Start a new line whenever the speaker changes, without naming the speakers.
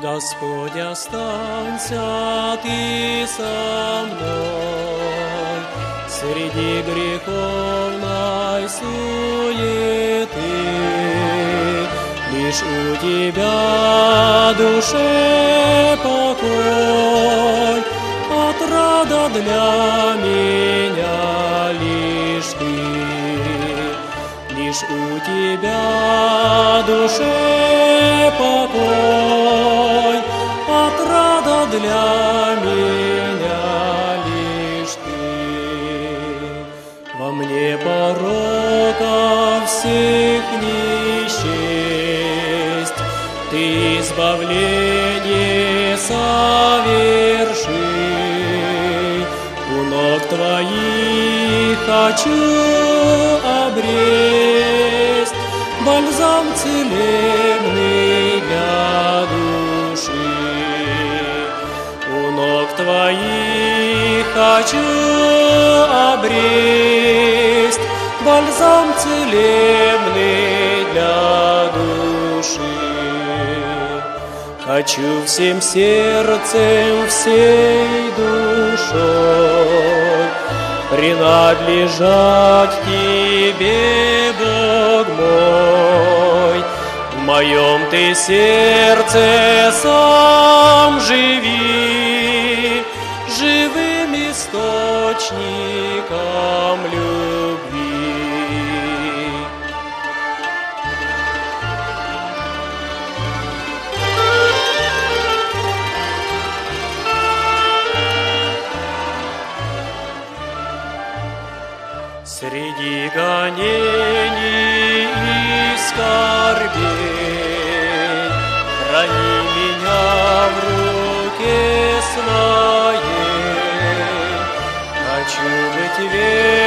Господь, останься Ты со мной среди греховной суеты. Лишь у Тебя душе покой, отрада для меня лишь Ты. Лишь у Тебя душе покой, отрада для меня лишь Ты. Во мне порока всех не счесть, Ты избавление соверши. У ног Твоих хочу обресть бальзам целебный для души. У ног Твоих хочу обресть бальзам целебный для души. Хочу всем сердцем, всей душой принадлежать Тебе, Бог мой. В моем Ты сердце сам живи, живым источником любви. Среди гонений и скорбей храни меня в руке своей. Хочу быть верным